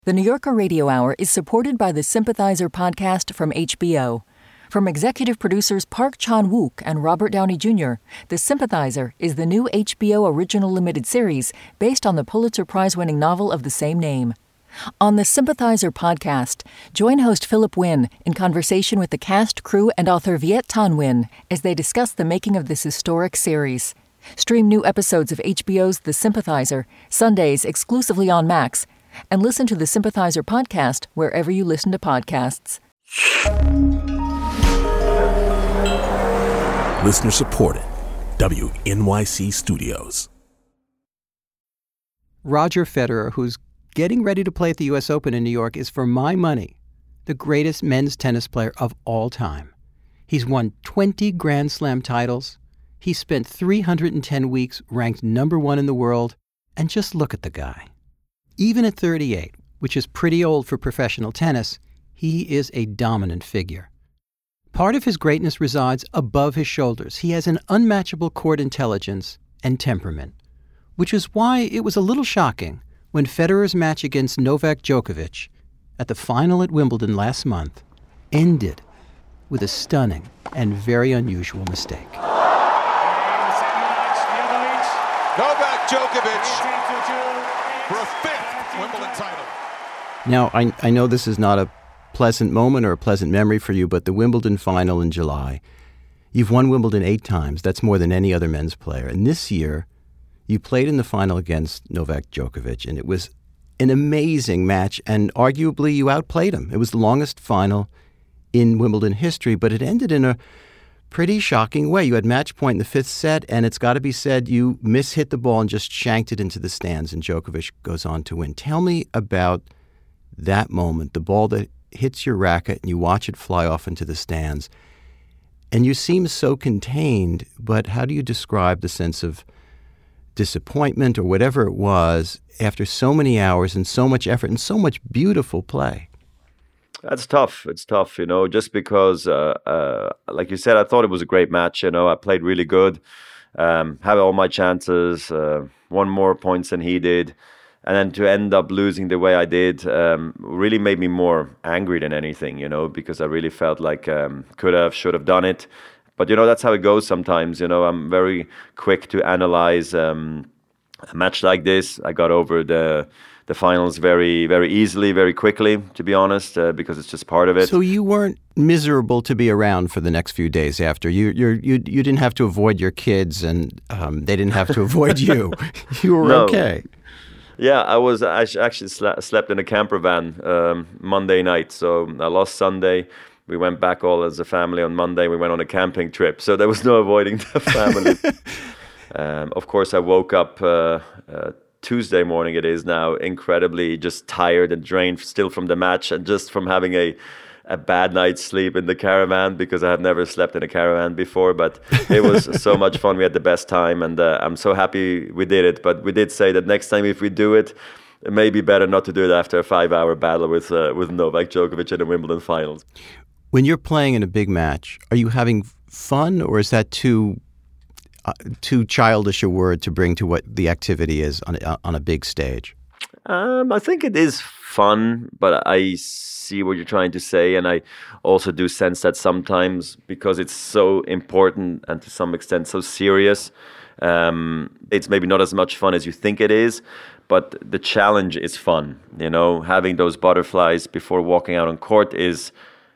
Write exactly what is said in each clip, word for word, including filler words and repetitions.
The New Yorker Radio Hour is supported by the Sympathizer podcast from H B O. From executive producers Park Chan-wook and Robert Downey Junior, The Sympathizer is the new H B O original limited series based on the Pulitzer Prize-winning novel of the same name. On the Sympathizer podcast, join host Philip Wynn in conversation with the cast, crew, and author Viet Thanh Nguyen as they discuss the making of this historic series. Stream new episodes of H B O's The Sympathizer, Sundays exclusively on Max, and listen to the Sympathizer podcast wherever you listen to podcasts. Listener supported. W N Y C Studios. Roger Federer, who's getting ready to play at the U S Open in New York, is, for my money, the greatest men's tennis player of all time. He's won twenty Grand Slam titles. He spent three hundred ten weeks ranked number one in the world. And just look at the guy. Even at thirty-eight, which is pretty old for professional tennis, he is a dominant figure. Part of his greatness resides above his shoulders. He has an unmatchable court intelligence and temperament, which is why it was a little shocking when Federer's match against Novak Djokovic at the final at Wimbledon last month ended with a stunning and very unusual mistake. Novak Djokovic for a fifth Wimbledon title. Now, I, I know this is not a pleasant moment or a pleasant memory for you, but the Wimbledon final in July, you've won Wimbledon eight times. That's more than any other men's player. And this year, you played in the final against Novak Djokovic, and it was an amazing match, and arguably you outplayed him. It was the longest final in Wimbledon history, but it ended in a pretty shocking way. You had match point in the fifth set, and it's got to be said you mishit the ball and just shanked it into the stands, and Djokovic goes on to win. Tell me about that moment, the ball that hits your racket and you watch it fly off into the stands. And you seem so contained, but how do you describe the sense of disappointment or whatever it was after so many hours and so much effort and so much beautiful play? That's tough. It's tough, you know, just because, uh, uh, like you said, I thought it was a great match. You know, I played really good, um, had all my chances, uh, won more points than he did. And then to end up losing the way I did um, really made me more angry than anything, you know, because I really felt like um, could have, should have done it. But, you know, that's how it goes sometimes. You know, I'm very quick to analyze um, a match like this. I got over the the finals very, very easily, very quickly, to be honest, uh, because it's just part of it. So you weren't miserable to be around for the next few days after. You you're, you you didn't have to avoid your kids, and um, they didn't have to avoid you. You were no. okay. Yeah, I was. I actually slept in a camper van um, Monday night. So I lost Sunday. We went back all as a family on Monday. We went on a camping trip. So there was no avoiding the family. um, of course, I woke up uh, uh, Tuesday morning, it is now, incredibly just tired and drained still from the match and just from having a a bad night's sleep in the caravan, because I have never slept in a caravan before. But it was so much fun. We had the best time, and uh, I'm so happy we did it. But we did say that next time if we do it, it may be better not to do it after a five-hour battle with uh, with Novak Djokovic in the Wimbledon finals. When you're playing in a big match, are you having fun, or is that too uh, too childish a word to bring to what the activity is on a, on a big stage? Um, I think it is fun, but I see what you're trying to say, and I also do sense that sometimes, because it's so important and to some extent so serious, um, it's maybe not as much fun as you think it is, but the challenge is fun. You know, having those butterflies before walking out on court is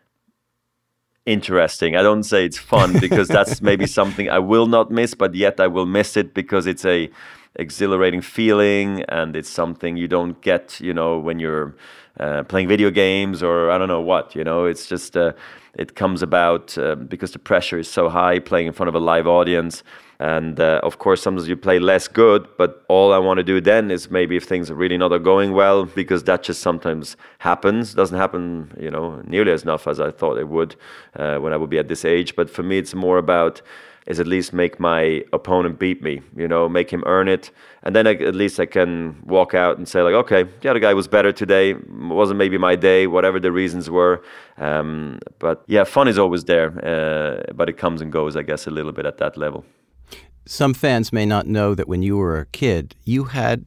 interesting. I don't say it's fun because that's maybe something I will not miss, but yet I will miss it because it's a exhilarating feeling, and it's something you don't get, you know, when you're uh, playing video games or I don't know what, you know. It's just uh, it comes about uh, because the pressure is so high, playing in front of a live audience. And uh, of course, sometimes you play less good, but all I want to do then is maybe if things are really not going well, because that just sometimes happens. Doesn't happen, you know, nearly as enough as I thought it would uh, when I would be at this age. But for me, it's more about is at least make my opponent beat me, you know, make him earn it. And then I, at least I can walk out and say like, okay, the other guy was better today. It wasn't maybe my day, whatever the reasons were. Um, but yeah, fun is always there, uh, but it comes and goes, I guess, a little bit at that level. Some fans may not know that when you were a kid, you had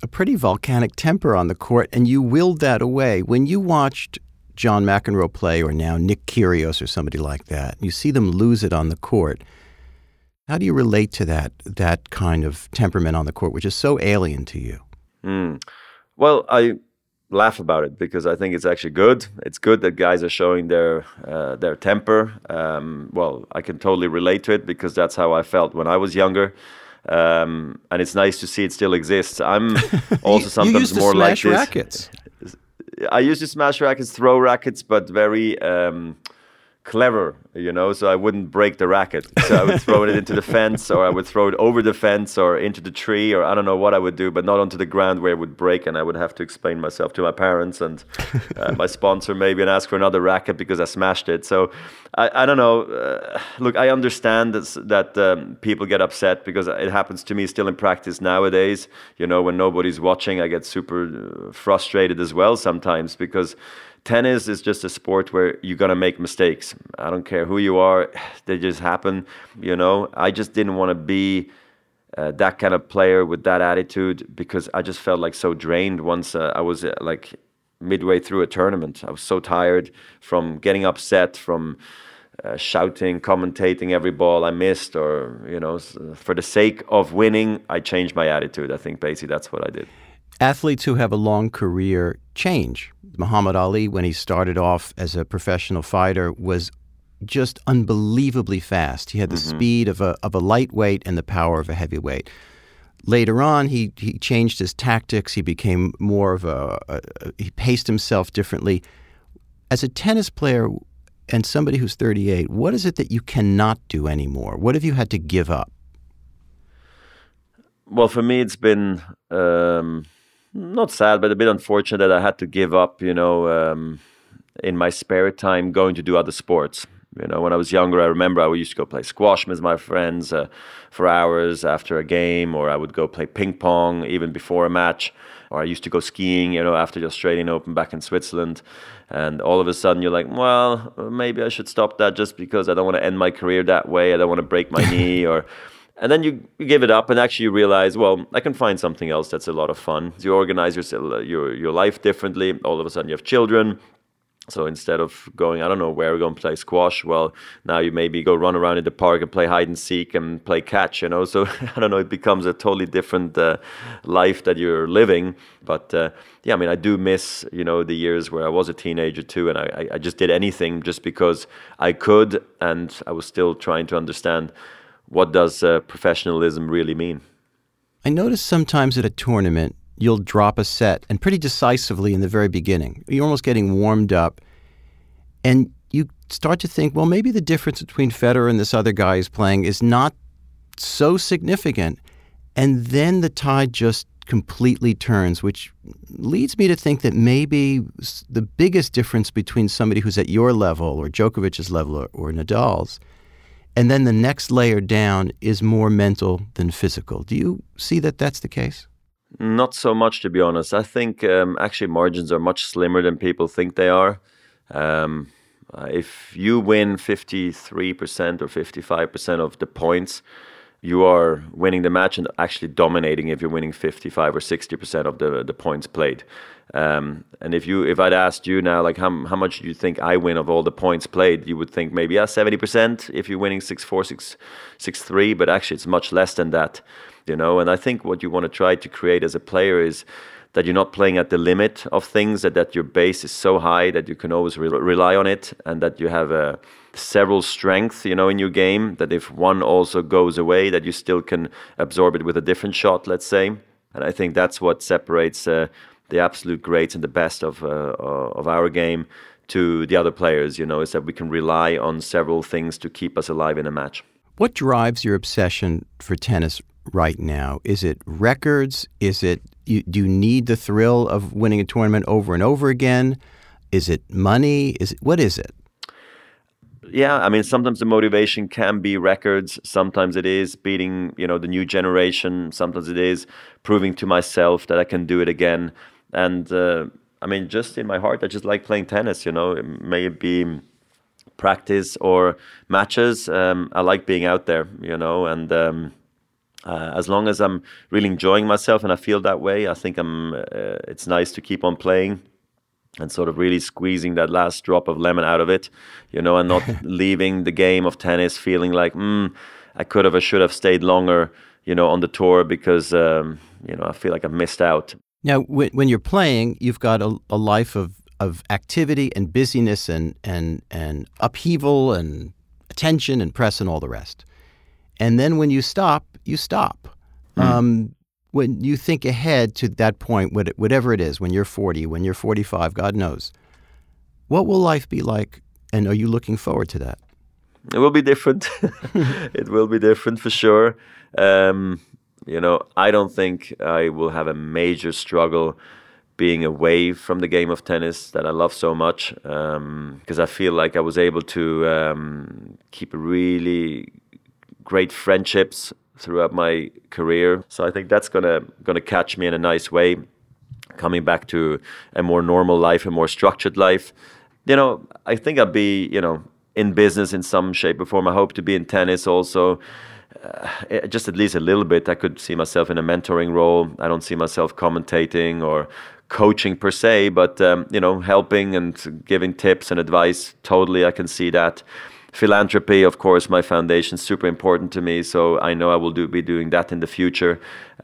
a pretty volcanic temper on the court, and you willed that away. When you watched John McEnroe play, or now Nick Kyrgios or somebody like that, you see them lose it on the court. How do you relate to that that kind of temperament on the court, which is so alien to you? Mm. Well, I laugh about it because I think it's actually good. It's good that guys are showing their uh, their temper. Um, well, I can totally relate to it because that's how I felt when I was younger. Um, and it's nice to see it still exists. I'm also you, sometimes you used to more like smash this. Rackets. I used to smash rackets, throw rackets, but very um, clever, you know, so I wouldn't break the racket. So I would throw it into the fence, or I would throw it over the fence or into the tree, or I don't know what I would do, but not onto the ground where it would break, and I would have to explain myself to my parents and uh, my sponsor maybe and ask for another racket because I smashed it. So I, I don't know. Uh, look, I understand that, that um, people get upset because it happens to me still in practice nowadays. You know, when nobody's watching, I get super uh, frustrated as well sometimes because tennis is just a sport where you're going to make mistakes. I don't care who you are. They just happen, you know. I just didn't want to be uh, that kind of player with that attitude because I just felt like so drained once uh, I was uh, like midway through a tournament. I was so tired from getting upset, from uh, shouting, commentating every ball I missed, or, you know, for the sake of winning, I changed my attitude. I think basically that's what I did. Athletes who have a long career change. Muhammad Ali, when he started off as a professional fighter, was just unbelievably fast. He had the mm-hmm. speed of a of a lightweight and the power of a heavyweight. Later on, he he changed his tactics. He became more of a, a, a he paced himself differently. As a tennis player and somebody who's thirty-eight, what is it that you cannot do anymore? What have you had to give up? Well, for me, it's been um, not sad, but a bit unfortunate that I had to give up, you know, um, in my spare time going to do other sports. You know, when I was younger, I remember I used to go play squash with my friends uh, for hours after a game, or I would go play ping pong even before a match, or I used to go skiing, you know, after the Australian Open back in Switzerland. And all of a sudden you're like, well, maybe I should stop that just because I don't want to end my career that way. I don't want to break my knee or... And then you, you give it up, and actually you realize, well, I can find something else that's a lot of fun. You organize your, your, your life differently. All of a sudden you have children. So instead of going, I don't know where we're going to play squash, well, now you maybe go run around in the park and play hide and seek and play catch, you know. So, I don't know, it becomes a totally different uh, life that you're living. But, uh, yeah, I mean, I do miss, you know, the years where I was a teenager too, and I, I just did anything just because I could, and I was still trying to understand what does uh, professionalism really mean. I notice sometimes at a tournament, you'll drop a set, and pretty decisively in the very beginning. You're almost getting warmed up, and you start to think, well, maybe the difference between Federer and this other guy who's playing is not so significant. And then the tide just completely turns, which leads me to think that maybe the biggest difference between somebody who's at your level or Djokovic's level or, or Nadal's, and then the next layer down is more mental than physical. Do you see that that's the case? Not so much, to be honest. I think um, actually margins are much slimmer than people think they are. Um, uh, if you win fifty-three percent or fifty-five percent of the points, you are winning the match and actually dominating if you're winning fifty-five or sixty percent of the, the points played. Um, and if you, if I'd asked you now, like how how much do you think I win of all the points played, you would think maybe yeah, seventy percent if you're winning six four, six six three, but actually it's much less than that, you know. And I think what you want to try to create as a player is that you're not playing at the limit of things, that, that your base is so high that you can always re- rely on it, and that you have a several strengths, you know, in your game, that if one also goes away, that you still can absorb it with a different shot, let's say. And I think that's what separates uh, the absolute greats and the best of uh, of our game to the other players, you know, is that we can rely on several things to keep us alive in a match. What drives your obsession for tennis right now? Is it records? Is it, you, do you need the thrill of winning a tournament over and over again? Is it money? Is it, what is it? Yeah, I mean, sometimes the motivation can be records. Sometimes it is beating, you know, the new generation. Sometimes it is proving to myself that I can do it again. And uh, I mean, just in my heart, I just like playing tennis, you know. It may be practice or matches. Um, I like being out there, you know, and um, Uh, as long as I'm really enjoying myself and I feel that way, I think I'm. Uh, it's nice to keep on playing and sort of really squeezing that last drop of lemon out of it, you know, and not leaving the game of tennis feeling like, hmm, I could have, I should have stayed longer, you know, on the tour because, um, you know, I feel like I've missed out. Now, when, when you're playing, you've got a, a life of, of activity and busyness and, and, and upheaval and attention and press and all the rest. And then when you stop, you stop. Mm. Um, when you think ahead to that point, whatever it is, when you're forty, when you're forty-five, God knows, what will life be like? And are you looking forward to that? It will be different. It will be different for sure. Um, you know, I don't think I will have a major struggle being away from the game of tennis that I love so much, because um, I feel like I was able to um, keep really great friendships throughout my career. So I think that's gonna gonna catch me in a nice way, coming back to a more normal life, a more structured life. You know, I think I'll be, you know, in business in some shape or form. I hope to be in tennis also, uh, just at least a little bit. I could see myself in a mentoring role. I don't see myself commentating or coaching per se, but um, you know, helping and giving tips and advice. Totally, I can see that. Philanthropy, of course, my foundation is super important to me, so I know I will do, be doing that in the future,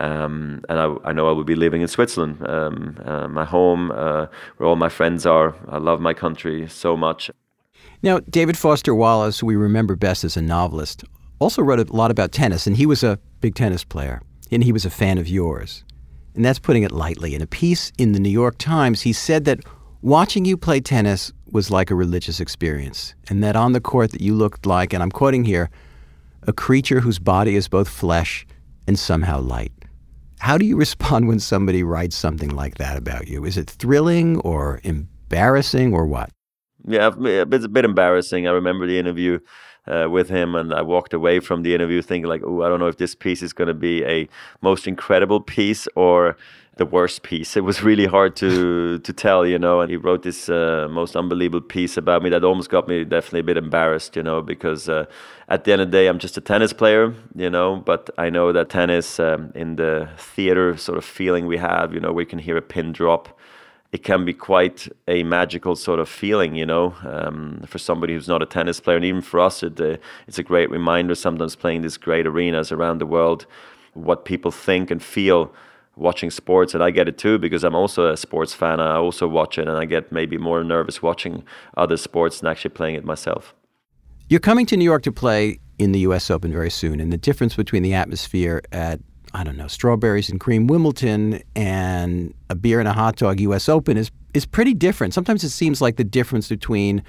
um, and I, I know I will be living in Switzerland, um, uh, my home, uh, where all my friends are. I love my country so much. Now, David Foster Wallace, who we remember best as a novelist, also wrote a lot about tennis, and he was a big tennis player, and he was a fan of yours. And that's putting it lightly. In a piece in the New York Times, he said that watching you play tennis was like a religious experience, and that on the court that you looked like, and I'm quoting here, a creature whose body is both flesh and somehow light. How do you respond when somebody writes something like that about you? Is it thrilling or embarrassing or what? Yeah, it's a bit embarrassing. I remember the interview uh, with him, and I walked away from the interview thinking like, oh, I don't know if this piece is going to be a most incredible piece or the worst piece. It was really hard to to tell, you know, and he wrote this uh, most unbelievable piece about me that almost got me definitely a bit embarrassed, you know, because uh, at the end of the day, I'm just a tennis player, you know, but I know that tennis um, in the theater sort of feeling we have, you know, we can hear a pin drop. It can be quite a magical sort of feeling, you know, um, for somebody who's not a tennis player. And even for us, it, uh, it's a great reminder sometimes playing these great arenas around the world, what people think and feel watching sports. And I get it too, because I'm also a sports fan. I also watch it, and I get maybe more nervous watching other sports than actually playing it myself. You're coming to New York to play in the U S Open very soon, and the difference between the atmosphere at, I don't know, strawberries and cream Wimbledon and a beer and a hot dog U S Open is is pretty different. Sometimes it seems like the difference between,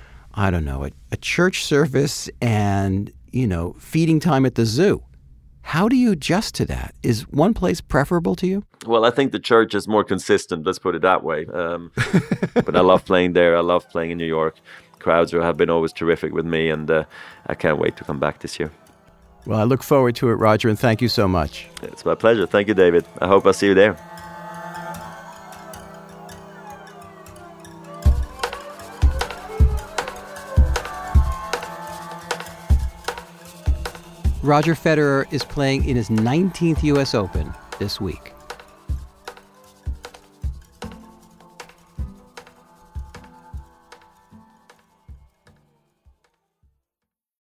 I don't know, a, a church service and, you know, feeding time at the zoo. How do you adjust to that? Is one place preferable to you? Well, I think the church is more consistent, let's put it that way. Um, but I love playing there. I love playing in New York. Crowds have been always terrific with me, and uh, I can't wait to come back this year. Well, I look forward to it, Roger, and thank you so much. It's my pleasure. Thank you, David. I hope I'll see you there. Roger Federer is playing in his nineteenth U S Open this week.